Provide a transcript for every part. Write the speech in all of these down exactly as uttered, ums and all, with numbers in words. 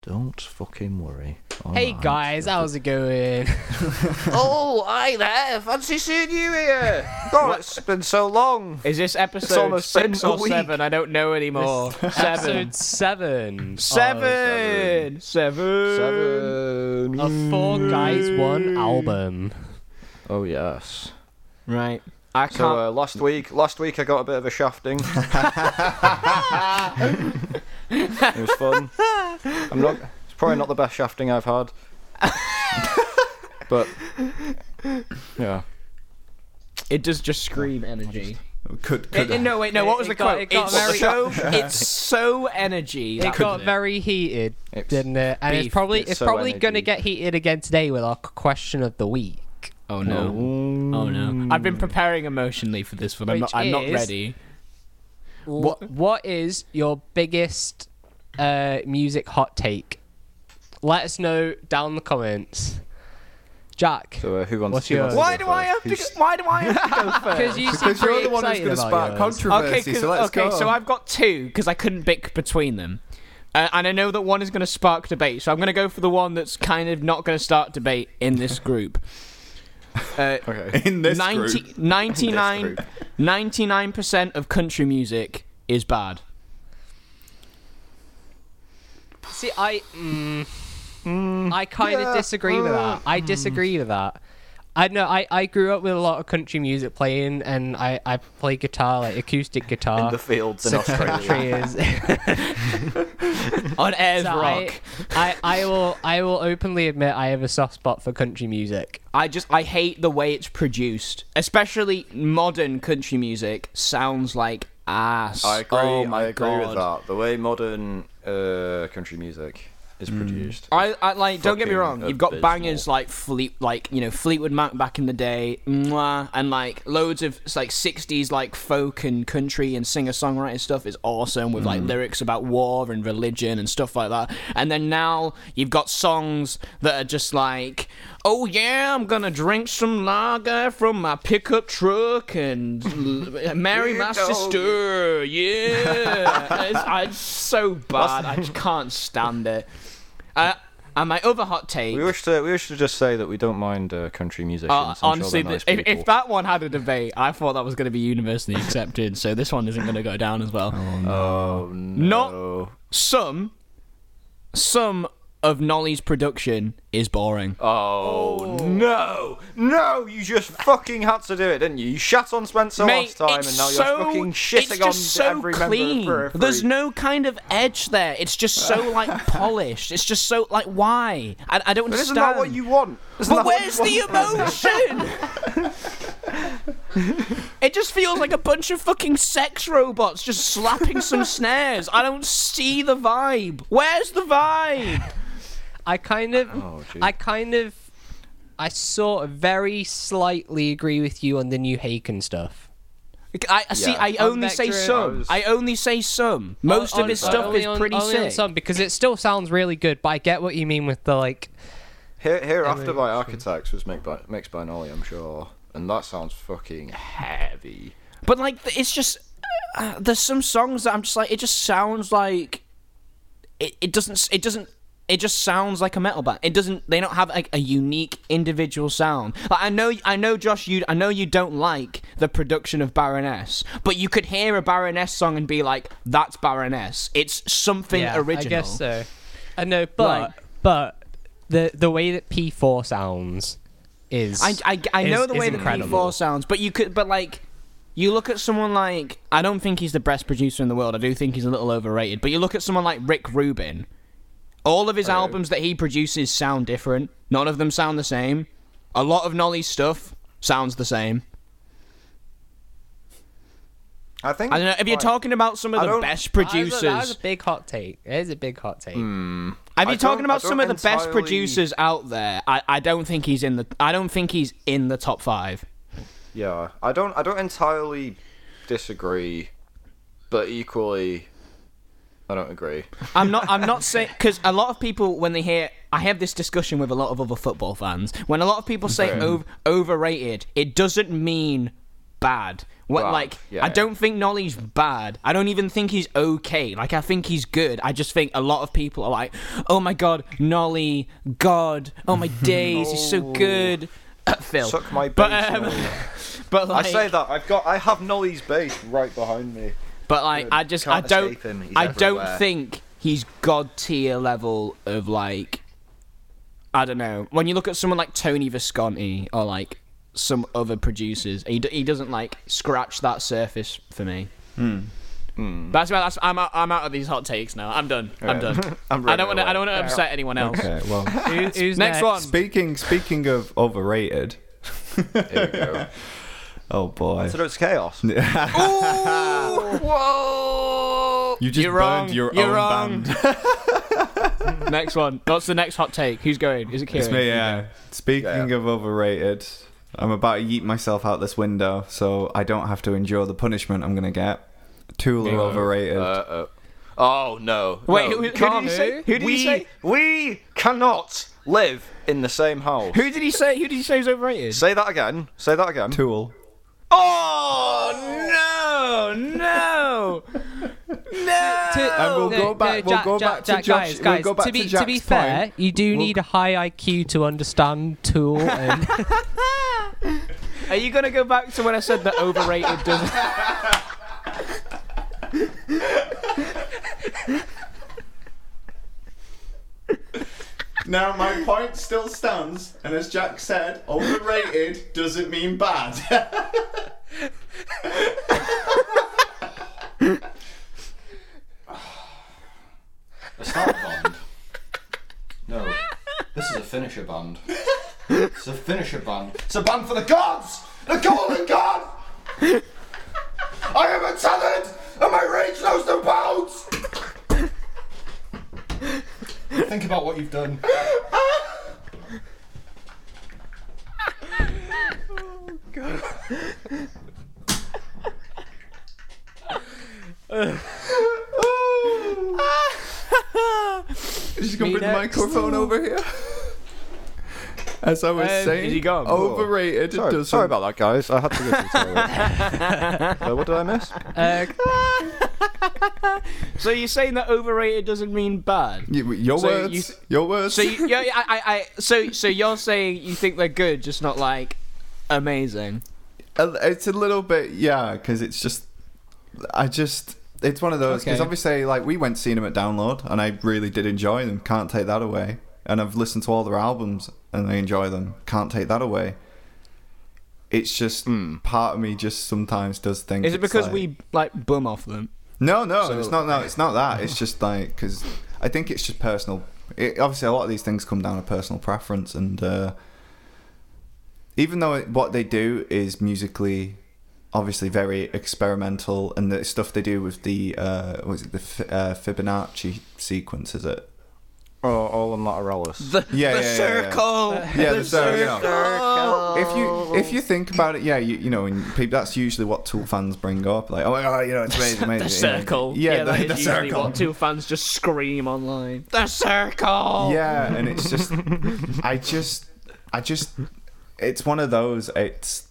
Don't fucking worry. Oh, Hey no, guys, how's it going? Oh, hi there. Fancy seeing you here. God, it's been so long. Is this episode almost been six a or week. seven? I don't know anymore. Seven. Episode seven. Seven. Seven. Seven. Of Four Guys One album. Oh, yes. Right. I can't. So, uh, last week, last week I got a bit of a shafting. It was fun. I'm not. It's probably not the best shafting I've had. But yeah, It does just scream energy. Could, could It- it- no, wait, no. It- What was it the got- quote? it got It's very- so. It's so energy. It that got was very heated, It's- didn't it? And it's beef. probably It's it's, so probably energy. gonna get heated again today with our question of the week. Oh no. Oh no. I've been preparing emotionally for this one. I'm Which not. I'm not is- ready. What What is your biggest uh, music hot take? Let us know down in the comments. Jack, So uh, who wants? What's who yours? wants Why to do go I have first? to? Who's- Go, why do I have to go first? because you seem because you're pretty the one who's excited going to about spark yours. controversy. Okay, 'cause- so let's okay, go. so I've got two because I couldn't pick between them, uh, and I know that one is going to spark debate. So I'm going to go for the one that's kind of not going to start debate in this group. Uh, Okay. in this ninety, group. ninety-nine, group. ninety-nine percent of country music is bad. See, I mm, I kind of yeah, disagree with that. I disagree with that. I know I, I grew up with a lot of country music playing, and I, I play guitar, like acoustic guitar. in the fields in So Australia. country is. On Airs So Rock. I, I, I will I will openly admit I have a soft spot for country music. I just I hate the way it's produced, especially modern country music. Sounds like ass. I agree. Oh my I agree God. with that. The way modern uh, country music is produced. I, I like. Don't get me Fucking wrong. You've got abysmal. bangers like Fleet, like you know Fleetwood Mac back in the day, mwah, and like loads of it's like sixties like folk and country and singer songwriter stuff is awesome with like lyrics about war and religion and stuff like that. And then now you've got songs that are just like, oh yeah, I'm gonna drink some lager from my pickup truck and l- marry my You know. sister. Yeah, it's, I- it's so bad. I just can't stand it. Uh, and my other hot take. We wish to. We wish to just say that we don't mind uh, country musicians. Uh, I'm sure honestly, they're nice th- if, people. if that one had a debate, I thought that was going to be universally accepted. So this one isn't going to go down as well. Oh no. Some, some of Nolly's production is boring. Oh no, no! You just fucking had to do it, didn't you? You shat on Spencer Mate, last time, it's and now so, you're fucking it's shitting on just so every clean. member of There's Periphery. no kind of edge there. It's just so like polished. It's just so like why? I, I don't But understand. isn't that what you want? Isn't But that what where's you the want? emotion? It just feels like a bunch of fucking sex robots just slapping some snares. I don't see the vibe. Where's the vibe? I kind of Oh, gee. I kind of I sort of very slightly agree with you on the New Haken stuff. I I see. Yeah. I On only say Vector, some. I was- I only say some. Most On- of his on- stuff only is on- pretty only on sick. some, because it still sounds really good, but I get what you mean with the like. Here, Hereafter Every- by Architects was mixed by, mixed by Nolly, I'm sure, and that sounds fucking heavy. But like, th- it's just uh, there's some songs that I'm just like, it just sounds like it. It doesn't. It doesn't. It just sounds like a metal band. It doesn't. They don't have like a unique individual sound. Like I know. I know, Josh. You. I know you don't like the production of Baroness, but you could hear a Baroness song and be like, "That's Baroness." It's something Yeah, original. I guess so. I know, but Like- but the the way that P four sounds is I, I, I know is- the is way the P incredible. four sounds, but you could, but like, you look at someone like, I don't think he's the best producer in the world. I do think he's a little overrated. But you look at someone like Rick Rubin. All of his Okay. albums that he produces sound different. None of them sound the same. A lot of Nolly's stuff sounds the same. I think. I don't know if you're like, talking about some of I the don't- best That was a- producers. That was a big hot take. It is a big hot take. Hmm. If I you're talking don't- about I some of the don't best entirely- producers out there, I, I don't think he's in the. I don't think he's in the top five. Yeah, I don't. I don't entirely disagree, but equally, I don't agree. I'm not. I'm not saying because a lot of people when they hear. I have this discussion with a lot of other football fans. When a lot of people say Okay. over, overrated, it doesn't mean bad. What, Bad. like, Yeah, I yeah. don't think Nolly's bad. I don't even think he's okay. Like, I think he's good. I just think a lot of people are like, oh my god, Nolly, God, oh my days, he's so good. Phil. Suck my bass. But, um, Nolly. but like, I say that I've got I have Nolly's bass right behind me. But like, Good. I just, Can't I don't, escape him. He's I don't everywhere. think he's god tier level of like, I don't know. When you look at someone like Tony Visconti or like some other producers, he d- he doesn't like scratch that surface for me. Hmm. That's why that's I'm out, I'm out of these hot takes now. I'm done. I'm Yeah. done. I'm I don't want to. running I don't want to away. upset anyone else. Okay, well, Who, who's Next one. speaking speaking of overrated. Here we go. Oh boy. So it's chaos. Ooh, whoa! You just You're burned wrong. your You're own wrong. band. Next one. What's the next hot take? Who's going? Is it Kieran? It's me, yeah. Speaking Yeah. of overrated, I'm about to yeet myself out this window, so I don't have to endure the punishment I'm gonna get. Tool are Yeah. overrated. Uh, uh, oh no! Wait, no, who, we who did can't. he say? Who did we he say? we cannot live in the same house. Who did he say? Who did he say was overrated? Say that again. Say that again. Tool. Oh no, no, no! And we'll go back- we'll Jack, go Jack, back to Jack, Josh- guys, we'll guys, go back to be to to be Jack's fair, point. you do We'll- need a high I Q to understand Tool. And Are you gonna go back to when I said that overrated doesn't? Now my point still stands, and as Jack said, overrated doesn't mean bad. It's not a band. No. This is a finisher band. It's a finisher band. It's a band for the gods! The golden god! I am a talent! And my rage knows no bounds! Think about what you've done. Just gonna Me bring the next. microphone over here. As I was Um, saying, is he gone? overrated Sorry, doesn't. sorry about that, guys. I had to go to the toilet. uh, what did I miss? uh, So you're saying that overrated doesn't mean bad? You- your So words. you- your words. So you, yeah, I, I, I, so so you're saying you think they're good, just not like amazing. A- It's a little bit, yeah, because it's just, I just, it's one of those, because Okay. obviously, like, we went to see them at Download, and I really did enjoy them, can't take that away. And I've listened to all their albums, and I enjoy them, can't take that away. It's just, part of me just sometimes does think. Is it it's because like- we like bum off them? No, no, So- it's not, no, it's not that. It's just like, because I think it's just personal. It, obviously, a lot of these things come down to personal preference, and uh, even though it, what they do is musically obviously very experimental, and the stuff they do with the uh was it the Fi- uh, Fibonacci sequence, is it? Oh, all on Lateralus. The, Yeah, the yeah, yeah, yeah. circle. Yeah, the circle, you know. circle. If you if you think about it, yeah, you you know, and people, that's usually what Tool fans bring up, like, oh my god, you know, it's amazing, amazing. The you know. circle. Yeah, that the, is the usually circle. what two fans just scream online. The circle. Yeah, and it's just, I just, I just, it's one of those. It's,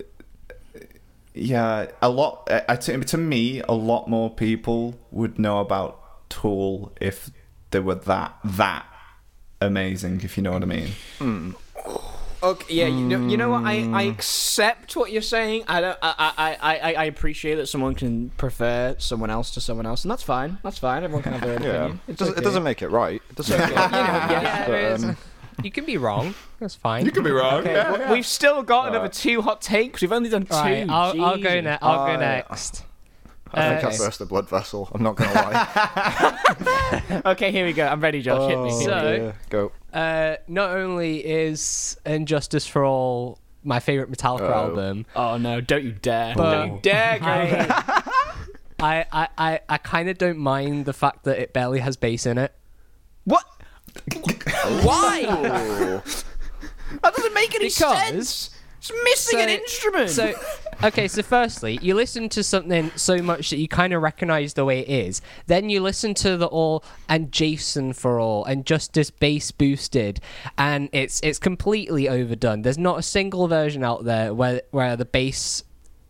yeah, a lot. I, to, to me, a lot more people would know about Tool if they were that that amazing. If you know what I mean. Okay, yeah, you know, you know what? I, I accept what you're saying. I don't. I, I, I, I appreciate that someone can prefer someone else to someone else, and that's fine. That's fine. Everyone can have their own Yeah. opinion. It It's doesn't, okay. it doesn't make it right. It doesn't make it yeah, But, it is. um, You can be wrong. That's fine. You could be wrong. Okay, yeah, well, yeah. we've still got another Right. two hot takes. We've only done two. Right, I'll, I'll go Jesus. next. I'll go I- next. I think Okay. I burst a blood vessel. I'm not gonna lie. Okay, here we go. I'm ready, Josh. Hit me. Oh, hit So- me. dear. Go. Uh, not only is Injustice for All my favorite Metallica Oh. album, Oh no! Don't you dare! But- don't you dare, Gary. I, I, I, I kind of don't mind the fact that it barely has bass in it. What? Why? Oh. That doesn't make any Because- sense. It's missing an So- instrument. So, okay, so firstly, you listen to something so much that you kind of recognize the way it is. Then you listen to the All and Jason for All and Justice bass boosted, and it's it's completely overdone. There's not a single version out there where where the bass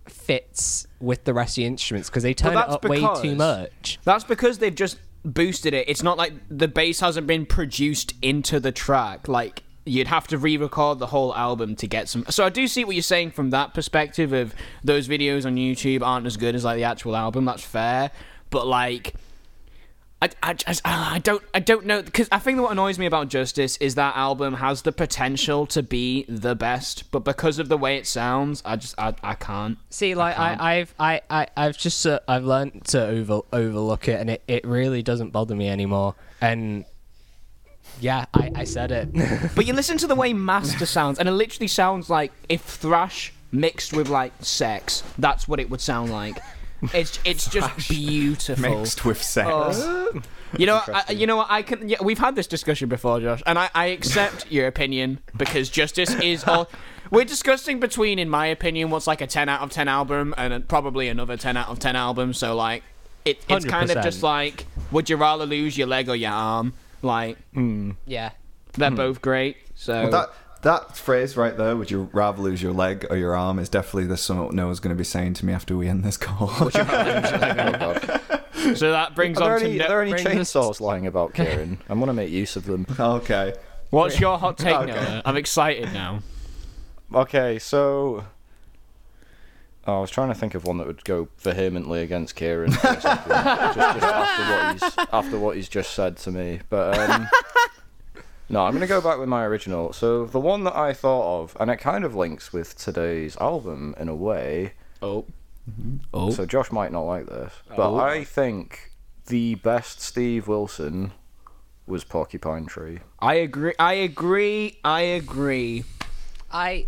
fits with the rest of the instruments because they turn it that's up way too because- much. That's because they've just boosted it. It's not like the bass hasn't been produced into the track. Like, you'd have to re-record the whole album to get some. So I do see what you're saying from that perspective of those videos on YouTube aren't as good as like the actual album. That's fair, but like, I, I just I don't I don't know, because I think what annoys me about Justice is that album has the potential to be the best, but because of the way it sounds, I just I, I can't. See, like I, can't. I've I, I I've just uh, I've learned to over overlook it, and it, it really doesn't bother me anymore. And yeah, I, I said it. But you listen to the way Master sounds, and it literally sounds like if thrash mixed with like sex, that's what it would sound like. It's it's just beautiful. Mixed with sex. Oh. You know, I, you know what? I can. Yeah, we've had this discussion before, Josh, and I, I accept your opinion because Justice is all. We're discussing between, in my opinion, what's like a ten out of ten album and probably another ten out of ten album. So like, it, it's kind of one hundred percent. just like, would you rather lose your leg or your arm? Like, Yeah. they're both great. So Well, that that phrase right there, would you rather lose your leg or your arm, is definitely the something Noah's going to be saying to me after we end this call. Oh, God. so that brings Are there on to any, no- are there any brings us- chainsaws lying about, Kieran? I'm going to make use of them. Okay. What's your hot take, Okay. Noah? I'm excited now. Okay, so... Oh, I was trying to think of one that would go vehemently against Kieran for a second, just, just after what he's after what he's just said to me. But um, no, I'm going to go back with my original. So the one that I thought of, and it kind of links with today's album in a way. Oh. Oh. So Josh might not like this, but Oh. I think the best Steve Wilson was Porcupine Tree. I agree. I agree. I agree. I.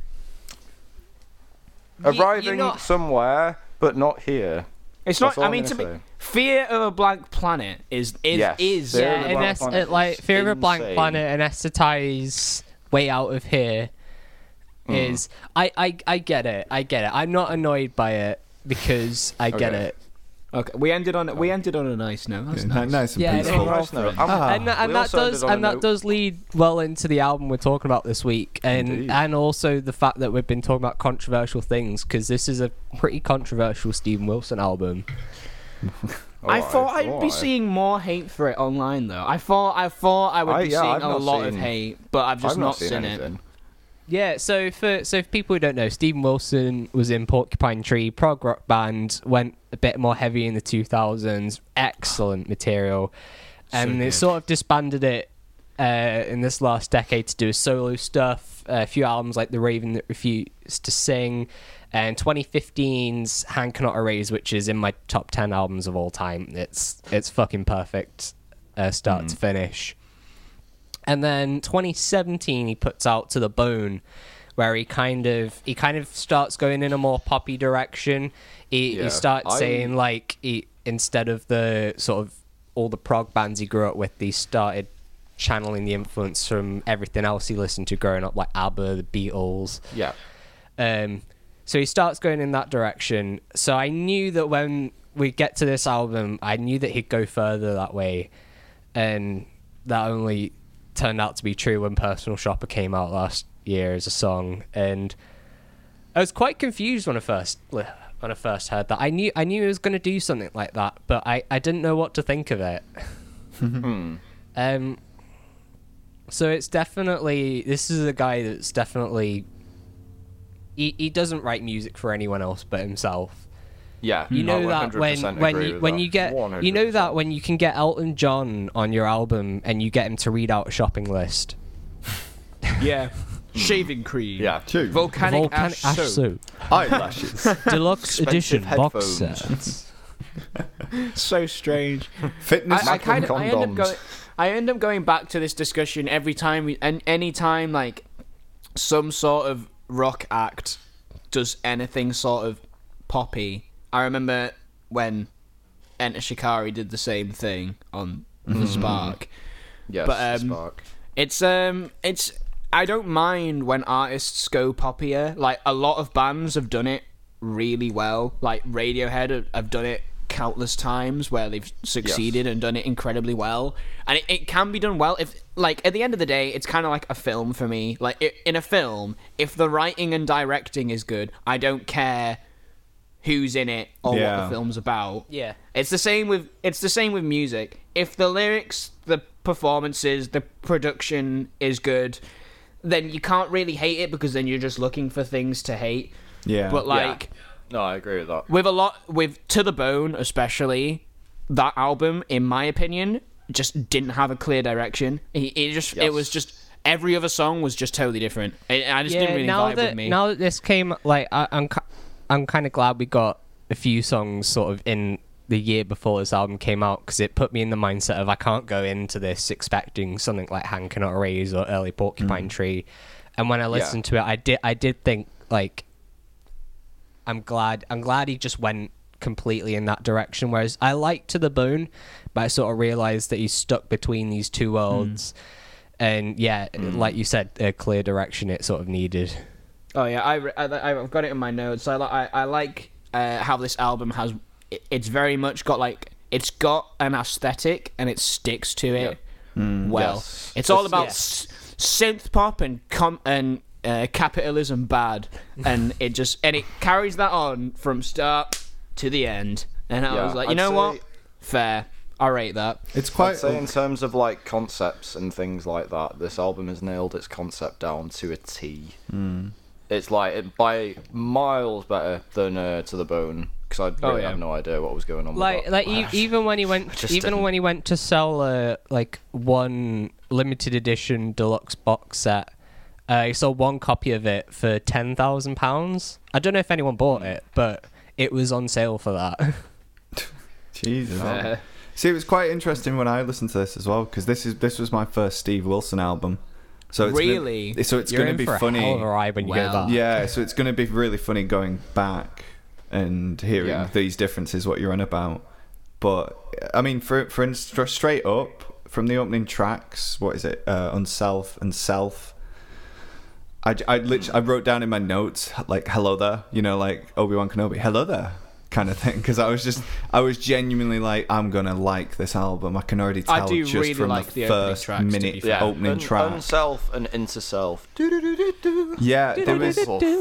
Y- Arriving you're not- somewhere, but not here. It's That's not. all I I'm mean, to gonna me, say. Fear of a Blank Planet is is Yes, is Fear Yeah, of a and Blank that's Planet it, like is Fear of a Blank insane. Planet and Aesthetize Way Out of Here is I, I I get it. I get it. I'm not annoyed by it because I get Okay. it. okay. We ended on we ended on a nice note. That's Yeah, nice. nice and Yeah, peaceful. no, Nice note. I'm- Ah. and that, and we that also ended does on a and that note- does lead well into the album we're talking about this week, and Indeed. and also the fact that we've been talking about controversial things because this is a pretty controversial Steven Wilson album. I Alright, thought I'd be alright. seeing more hate for it online, though. I thought I thought I would I- be yeah, seeing I've a not lot of seen- hate, but I've just I've not seen, it. anything. Yeah, so for so for people who don't know, Steven Wilson was in Porcupine Tree, prog rock band, went a bit more heavy in the two thousands, excellent material, and it sort of disbanded it uh, in this last decade to do his solo stuff. A few albums like The Raven That Refused to Sing, and twenty fifteen's Hand Cannot Erase, which is in my top ten albums of all time. It's it's fucking perfect, uh, start to finish. And then twenty seventeen he puts out To the Bone, where he kind of he kind of starts going in a more poppy direction. He, Yeah, he starts I- saying like he, instead of the sort of all the prog bands he grew up with, he started channeling the influence from everything else he listened to growing up, like ABBA, the Beatles. Yeah. Um, so he starts going in that direction. So I knew that when we get to this album, I knew that he'd go further that way, and that only turned out to be true when Personal Shopper came out last year as a song. And I was quite confused when I first when I first heard that. I knew I knew he was going to do something like that, but I, I didn't know what to think of it. um. So it's definitely this is a guy that's definitely he, he doesn't write music for anyone else but himself. Yeah. You know I that when one hundred percent when agree you with when that. you get one hundred you know that percent. when you can get Elton John on your album and you get him to read out a shopping list. Yeah, shaving cream. Yeah. Volcanic, Volcanic ash, soap. Eyelashes. Deluxe edition box headphones. sets. So strange. Fitness. I, I kind of I end up condoms. going I end up going back to this discussion every time we, and any time like some sort of rock act does anything sort of poppy. I remember when Enter Shikari did the same thing on the Spark. Yes, But, um, Spark. It's um it's I don't mind when artists go poppier. Like a lot of bands have done it really well. Like Radiohead have, have done it countless times where they've succeeded and done it incredibly well. And it, it can be done well if like at the end of the day it's kind of like a film for me. Like i in a film, if the writing and directing is good, I don't care who's in it or Yeah. what the film's about. Yeah. It's the same with it's the same with music. If the lyrics, the performances, the production is good, then you can't really hate it because then you're just looking for things to hate. Yeah. But like No, I agree with that. with a lot with To the Bone especially, that album in my opinion just didn't have a clear direction. It, it just it Yes. was just every other song was just totally different. It, I just didn't really now vibe that with me. now that this came, like I, I'm, ki- I'm kind of glad we got a few songs sort of in the year before this album came out because it put me in the mindset of I can't go into this expecting something like "Hand Cannot Erase" or "Early Porcupine Tree," and when I listened to it, I did, I did think like, I'm glad, I'm glad he just went completely in that direction. Whereas I liked To the Bone, but I sort of realized that he's stuck between these two worlds. And yeah, like you said, a clear direction it sort of needed. Oh yeah, I, re- I I've got it in my notes. I li- I, I like uh, how this album has. It, it's very much got like it's got an aesthetic and it sticks to it well. Yes. It's all It's- about yeah. s- synth pop and com- and uh, capitalism bad, and it just and it carries that on from start to the end. And I Yeah, was like, you I'd know say- what? Fair. I rate that. it's I'd quite. say in terms of like concepts and things like that, this album has nailed its concept down to a T. Mm. It's like it, by miles better than uh, To the Bone because I really Oh, yeah. have no idea what was going on. Like, with like that. e- even when he went, just even didn't. when he went to sell uh, like one limited edition deluxe box set, uh, he sold one copy of it for ten thousand pounds. I don't know if anyone bought it, but it was on sale for that. Jesus. Fair. See, it was quite interesting when I listened to this as well because this is this was my first Steve Wilson album. So it's Really? Gonna, so it's You're going in to be for funny. a hell of a ride when you Well. go back. Yeah, so it's going to be really funny going back and hearing Yeah. these differences, what you're on about. But I mean, for for inst- straight up from the opening tracks, what is it? Uh, Unself and Self. I, I literally I wrote down in my notes like "Hello there," you know, like Obi-Wan Kenobi, "Hello there," kind of thing. Because I was just I was genuinely like, I'm gonna like this album. I can already tell I do just really from like the the opening first tracks, to be minute fair. opening Un- track. Unself and Into Self. Yeah, there was.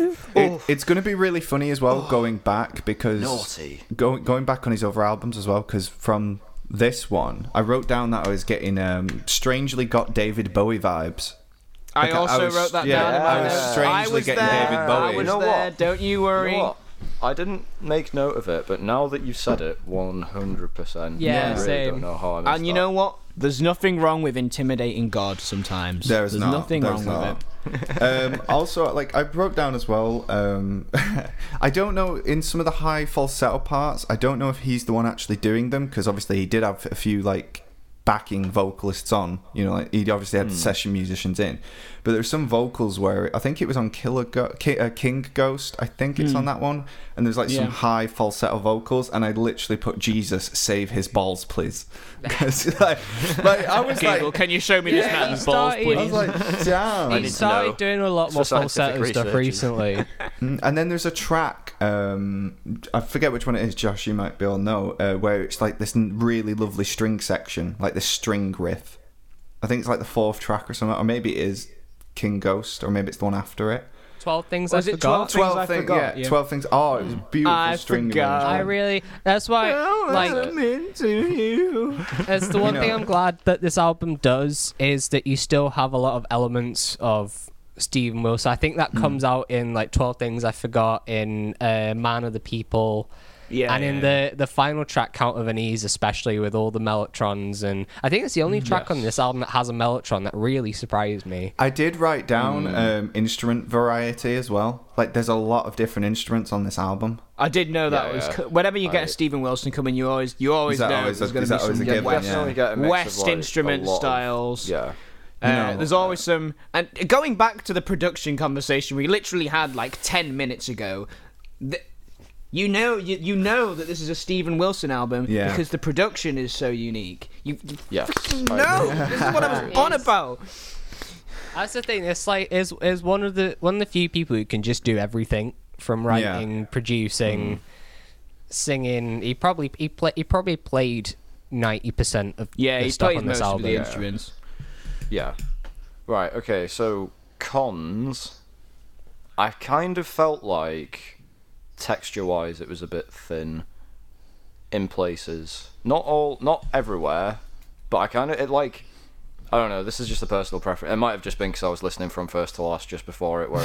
It, it's going to be really funny as well going back because Naughty. Going going back on his other albums as well because from this one I wrote down that I was getting um, strangely got David Bowie vibes. I Like, I also was- wrote that yeah, down in my I was notes. strangely I was getting there. David I Bowie. was You know there. what? Don't you worry. You know what? I didn't make note of it, but now that you've said it, one hundred percent. Yeah, I really same. don't know how I missed And you that. know what? There's nothing wrong with intimidating God sometimes. There is There's not. nothing There's wrong not. with it. um, also, like I wrote down as well. Um, I don't know in some of the high falsetto parts. I don't know if he's the one actually doing them because obviously he did have a few like backing vocalists on. You know, like, he obviously had session musicians in. But there's some vocals where I think it was on Killer Go- Ki- uh, King Ghost. I think it's on that one, and there's like some Yeah. high falsetto vocals, and I literally put Jesus save his balls, please. 'Cause, like, like I was Google, like. can you show me this Yeah, man's he balls, started- please? I was like, damn. I He need to started know. doing a lot It's more for scientific falsetto stuff research, recently. Mm, And then there's a track, um, I forget which one it is, Josh, you might be able to know, uh, where it's like this n- really lovely string section, like this string riff. I think it's like the fourth track or something, or maybe it is King Ghost, or maybe it's the one after it. Twelve things Was I it forgot. twelve? Things I thing- forgot, yeah, yeah. twelve things. Oh, it was beautiful I string forgot. I arrangement. really. That's why. Like, into you. it's the one You thing know. I'm glad that this album does is that you still have a lot of elements of Stephen Wilson. I think that comes out in like twelve Things I Forgot, in uh, Man of the People. Yeah, and in yeah, the the final track, Count of Unease, especially with all the mellotrons, and I think it's the only track on this album that has a mellotron that really surprised me. I did write down um, instrument variety as well. Like, there's a lot of different instruments on this album. I did know that Yeah, was yeah. co- whenever you get I- a Stephen Wilson coming, you always you always that know always there's a- going is to be that always some a given? West, Yeah. Definitely get a mix West of, like, instrument a lot of- styles. Yeah. Uh, know, there's always some, and going back to the production conversation we literally had like ten minutes ago. Th- you know, you, you know that this is a Stephen Wilson album Yeah. because the production is so unique. You, you Yes. freaking I know. agree. This is what I was on about. That's the thing. It's like is is one of the one of the few people who can just do everything from writing, producing, singing. He probably he play, he probably played ninety percent of Yeah, the he stuff plays on this most of album. the instruments. Yeah. Right, okay, so cons. I kind of felt like texture-wise, it was a bit thin in places. Not all, not everywhere, but I kind of it like. I don't know. This is just a personal preference. It might have just been because I was listening from first to last just before it. Where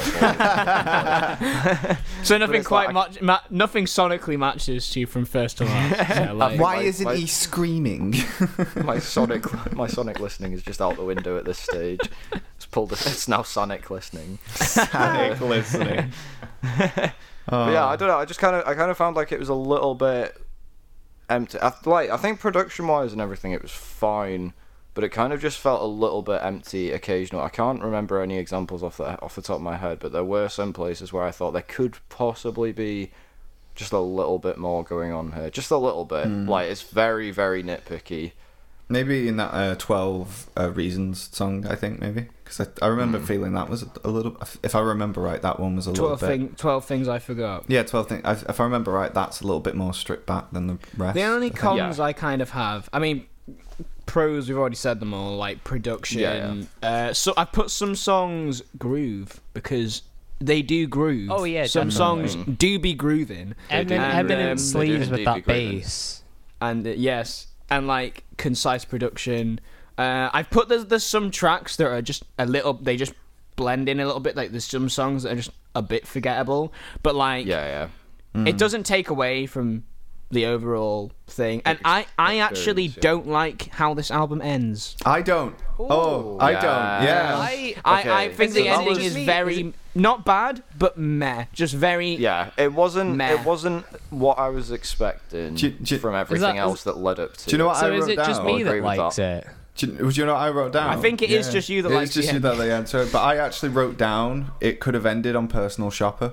it So nothing it's quite like- much. Ma- nothing sonically matches to you from first to last. Yeah, like- Why my- isn't my- he screaming? my sonic, my sonic listening is just out the window at this stage. It's pulled. It's now sonic listening. Panic listening. But yeah, I don't know. I just kind of, I kind of found like it was a little bit empty. I, like, I think production-wise and everything, it was fine, but it kind of just felt a little bit empty occasionally. I can't remember any examples off the off the top of my head, but there were some places where I thought there could possibly be just a little bit more going on here, just a little bit. Like, it's very, very nitpicky. Maybe in that uh, twelve uh, Reasons song, I think, maybe. Because I, I remember feeling that was a little... If I remember right, that one was a little twelve, bit... thing, twelve things I forgot. Yeah, twelve things. If I remember right, that's a little bit more stripped back than the rest. The only I think. cons Yeah. I kind of have, I mean, pros, we've already said them all, like production. Yeah, Uh, so I put some songs groove because they do groove. Oh, yeah, some definitely. songs do be grooving. Emin- do. And, Eminent um, sleeves they with do that indeed be great. bass. And uh, yes, and like concise production. Uh, I've put there's there's some tracks that are just a little, they just blend in a little bit. Like there's some songs that are just a bit forgettable, but like Yeah, yeah. it doesn't take away from the overall thing. And I I actually Experience, yeah. don't like how this album ends. I don't. Oh, I Yeah. don't. Yeah. I, I, Okay, I think so the that ending was- is me- very is not bad, but meh, just very. Yeah, it wasn't. Meh. It wasn't what I was expecting Do you- do you- from everything that- else that led up to. Do you know what it. I so is wrote it just down? me I'll agree that with likes that. it? Do you, do you know what I wrote down? I think it is just you that It likes is just the you that they answer. But I actually wrote down it could have ended on Personal Shopper.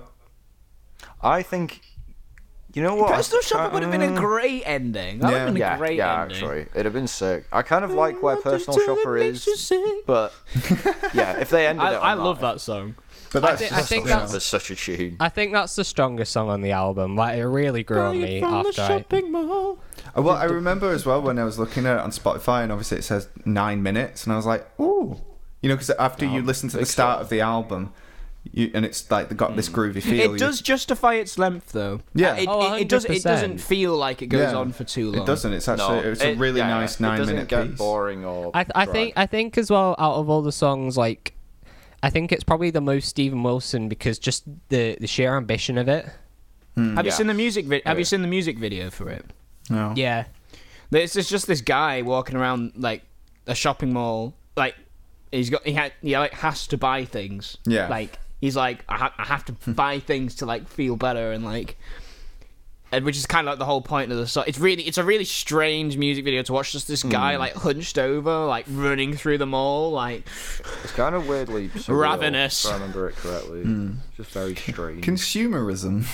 I think. You know what? Personal I Shopper would have been a great ending. That would have been Yeah, a great yeah, ending. actually, it'd have been sick. I kind of like where Personal Shopper is, but yeah, if they ended I, it, on I love that song. But that's thi- just I think you know. that's- That's such a tune. I think that's the strongest song on the album. Like it really grew on me after I. Uh, Well, I remember as well when I was looking at it on Spotify, and obviously it says nine minutes, and I was like, ooh, you know, because after you listen to the big start song. of the album, you and it's like they got this groovy feel. It does justify its length, though. Yeah. Uh, it, Oh, it, it does. It one hundred percent. doesn't feel like it goes Yeah. on for too long. It doesn't. It's actually No, it's a it- really yeah, nice yeah. nine it doesn't minute get piece. boring or. I, I dry. think I think as well out of all the songs, like I think it's probably the most Stephen Wilson because just the the sheer ambition of it. Have you Yeah. seen the music? Vi- have Yeah. you seen the music video for it? No. Yeah. It's just, just this guy walking around like a shopping mall. Like he's got he had he like has to buy things. Yeah. Like he's like I, ha- I have to buy things to like feel better and like. And which is kind of like the whole point of the song. It's really, it's a really strange music video to watch. Just this guy like hunched over, like running through the mall, like It's kind of weirdly surreal, Ravenous. If I remember it correctly. Just very strange. Consumerism.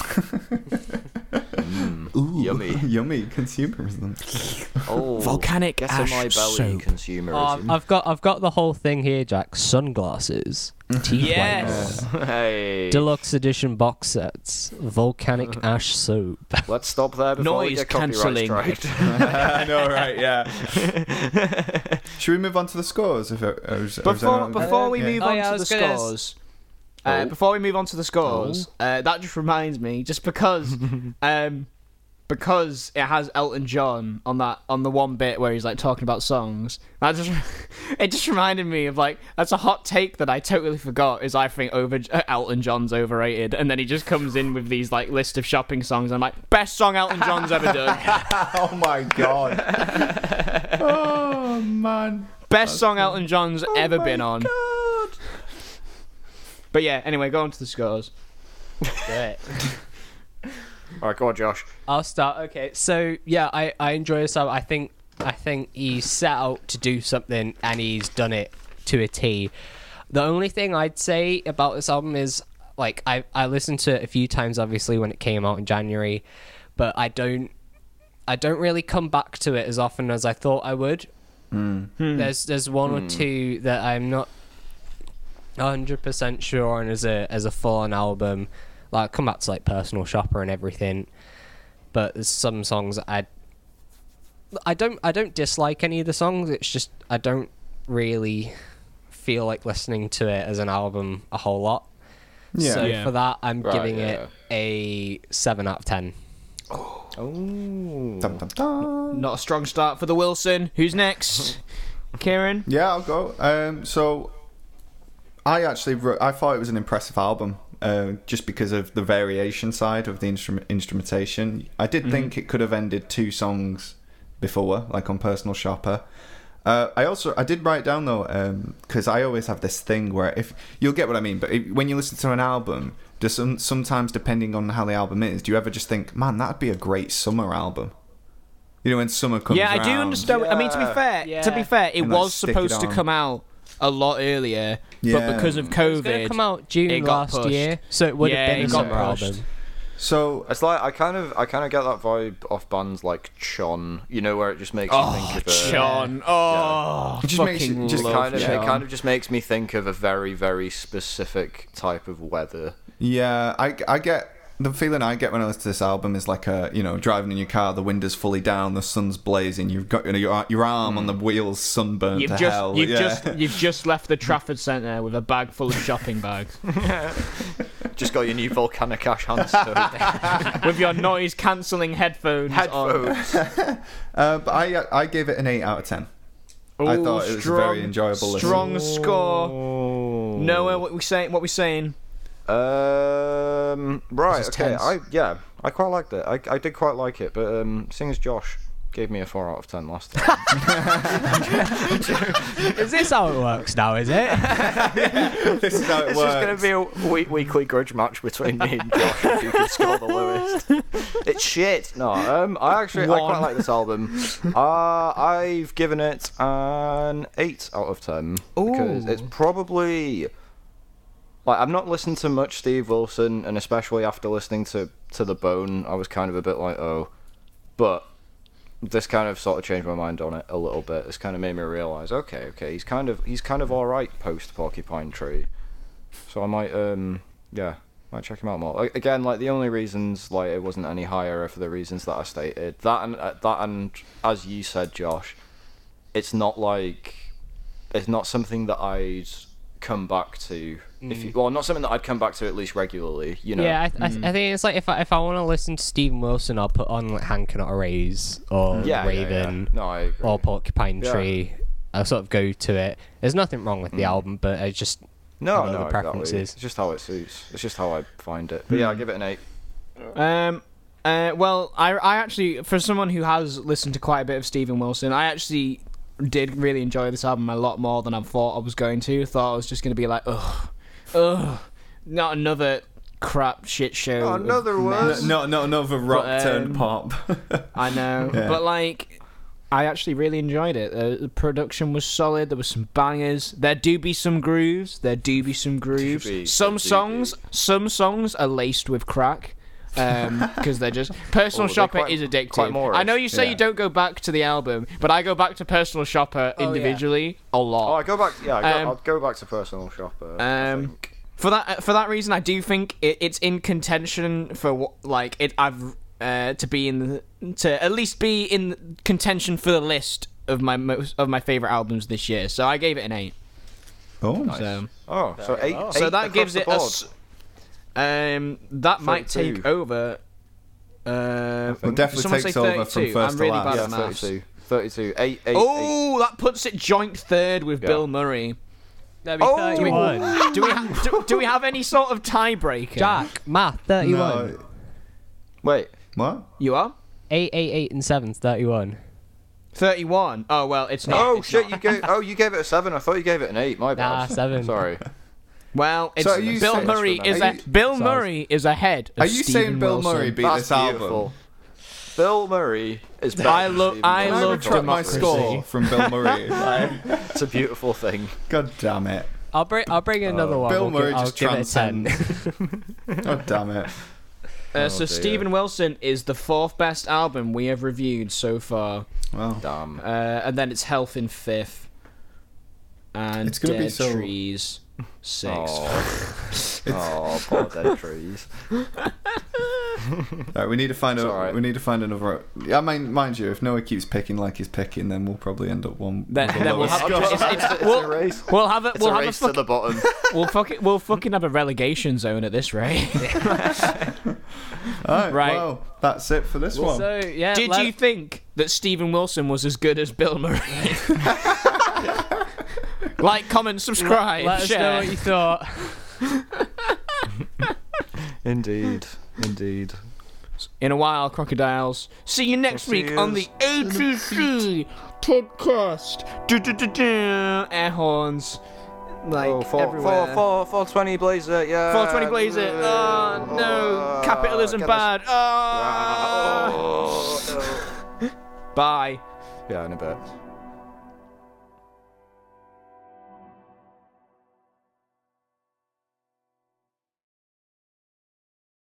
Ooh, Yummy. yummy consumerism. Oh, volcanic get ash in my belly, soap. consumerism. Oh, I've got I've got the whole thing here, Jack. Sunglasses, teeth Yes. whiteners, hey, deluxe edition box sets, volcanic ash soap. let's stop there before we Noise get copyright cancelling. striked. I know, right? Yeah. Should we move on to the scores? If it, or is- or is Before anyone- before we Yeah. move Oh, on yeah, I to the was gonna s- scores, uh, Oh. before we move on to the scores, uh, that just reminds me, just because, um, because it has Elton John on that on the one bit where he's like talking about songs. That just it just reminded me of like that's a hot take that I totally forgot. Is I think over uh, Elton John's overrated, and then he just comes in with these like list of shopping songs. And I'm like, best song Elton John's ever done. Oh my god. Oh man. Best song Elton John's ever Oh my been on. God. But yeah, anyway, go on to the scores. All right, go on, Josh. I'll start. Okay, so yeah, I, I enjoy this album. I think I think he's set out to do something and he's done it to a T. The only thing I'd say about this album is like I I listened to it a few times, obviously when it came out in January, but I don't I don't really come back to it as often as I thought I would. There's there's one or two that I'm not one hundred percent sure on as a as a full on album. Like I'll come back to like Personal Shopper and everything, but there's some songs that I I don't I don't dislike any of the songs. It's just I don't really feel like listening to it as an album a whole lot. Yeah. So Yeah. for that, I'm Right, giving yeah. it a seven out of ten. Oh. Dum, dum, dum. Not a strong start for the Wilson. Who's next? Kieran? Yeah, I'll go. Um, so I actually wrote, I thought it was an impressive album, uh, just because of the variation side of the instrument instrumentation. I did think it could have ended two songs before, like on Personal Shopper. Uh, I also I did write down though, because I always have this thing where if you'll get what I mean, but if, when you listen to an album, does some, sometimes depending on how the album is, do you ever just think, man, that'd be a great summer album? You know, when summer comes Yeah, I do around. understand. I mean, to be Yeah. fair, to Yeah. be fair, it And, like, was stick it supposed to on. come out a lot earlier, Yeah. but because of It was going to COVID, come out June it got last pushed. year, so it would Yeah, have been it a got summer pushed. album. So It's like I kind of I kind of get that vibe off bands like Chon, you know, where it just makes oh, you think of a Sean, oh, It just makes fucking you- just love kind of Sean. it kind of just makes me think of a very very specific type of weather. yeah, I, I get the feeling I get when I listen to this album is like a, you know, driving in your car, the window's fully down, the sun's blazing, you've got, you know, your your arm on the wheels sunburned You've to just hell. you've yeah. just you've just left the Trafford Centre with a bag full of shopping bags Just got your new Volcanic Ash hand stove. with your noise cancelling headphones, on. Headphones. uh, but I I gave it an eight out of ten. I Ooh, thought it was a strong, very enjoyable listen. Strong score. Noah, what we saying? What we saying? Um. Right. This is Okay. tense. I yeah. I quite liked it. I I did quite like it, but um, seeing as Josh gave me a four out of ten last time. Is this how it works now, is it? This is how it It's works. just going to be a week- weekly grudge match between me and Josh if you can score the lowest. It's shit. No, um, I actually I quite One. like this album. Uh, I've given it an eight out of ten because Ooh. it's probably like I've not listened to much Steve Wilson, and especially after listening to to The Bone, I was kind of a bit like, oh, but this kind of sort of changed my mind on it a little bit. This kind of made me realise, okay, okay, he's kind of he's kind of all right post Porcupine Tree, so I might um yeah might check him out more. Like, again, like the only reasons like it wasn't any higher are for the reasons that I stated. That and uh, that and as you said, Josh, it's not like it's not something that I'd come back to. If you, well, not something that I'd come back to at least regularly. You know. Yeah, I, th- I, th- I think it's like if I, if I want to listen to Stephen Wilson, I'll put on like Hank Cannot Erase or yeah, yeah, Raven yeah. No, I agree. or Porcupine Yeah. Tree. I'll sort of go to it. There's nothing wrong with the album, but I just No, Other no, preferences. exactly. It's just how it suits. It's just how I find it. But yeah, I give it an eight. Um. Uh. Well, I I actually, for someone who has listened to quite a bit of Stephen Wilson, I actually did really enjoy this album a lot more than I thought I was going to. Thought I was just going to be like, ugh, ugh, not another crap shit show. Oh, of another mess. one. No, no, another rock But, um, turned pop. I know, Yeah. but like, I actually really enjoyed it. Uh, the production was solid. There were some bangers. There do be some grooves. There do be some grooves. be, some there do songs, be. some songs are laced with crack. Um, because they're just personal Oh, they're shopper quite- is addictive. quite Moorish. I know you say Yeah. you don't go back to the album, but I go back to personal shopper Oh, yeah. individually a Oh, lot. I go back. Yeah, I go, Um, I'll go back to Personal Shopper. I um, think. For that for that reason, I do think it, it's in contention for what like it. I've uh, to be in the, to at least be in contention for the list of my most of my favorite albums this year. So I gave it an eight. Oh, So Oh, so eight. Oh. eight so that across gives the it a. board. s- Um, that might take thirty-two. over. Uh, Well, definitely someone takes say over from thirty-two. first I'm to really last. bad Yeah, at maths. thirty-two. thirty-two. Eight, eight, eight. Oh, that puts it joint third with Yeah. Bill Murray. That'd be Oh, thirty-one. do we ha- do, do we have any sort of tiebreaker? Jack, math, thirty-one. no. Wait. What? You are Eight, eight, eight, and seven, thirty-one. thirty-one. Oh well, it's not. Oh it's shit! not. You gave. Oh, you gave it a seven. I thought you gave it an eight. My bad. Nah, seven. Sorry. Well, it's So are you Bill saying- Murray is Are a you- Bill Sorry. Murray is ahead. Of Are you Stephen saying Bill Wilson. Murray beat That's this album? beautiful. Bill Murray is better. I than lo- Stephen I Can Wilson. I love retract my democracy. score from Bill Murray? Like, It's a beautiful thing. God damn it. I'll bring I'll bring another one. Bill I'll Murray give, I'll just give it a ten. transcends. God damn it. Uh, so Oh, dear. Stephen Wilson is the fourth best album we have reviewed so far, Well, Damn. uh, and then it's Health in fifth, and It's gonna be Dead so- Trees sixth. Oh, oh poor dead trees. Right, we need to find It's a. alright. We need to find another. Yeah, I mean, mind you, if Noah keeps picking like he's picking, then we'll probably end up one. Then- with the then we'll lowest have- score. it's- it's- It's we'll- a race. We'll have a It's we'll a have a race to fuck, the bottom. we'll fuck it, we'll fucking have a relegation zone at this rate. Alright, Right. Well, that's it for this one. So yeah, Did let- you think that Stephen Wilson was as good as Bill Murray? Like, comment, subscribe, let us know share. what you thought. Indeed, indeed. In a while, crocodiles. See you next We'll see week yous on the A T C podcast. Do, do, do, do. Air horns. Like, Oh, four, everywhere. four, four, four twenty Blazer, yeah. four twenty Blazer. Oh, no. Oh, Capitalism get bad. us- Oh. Oh, no. Bye. Yeah, in a bit.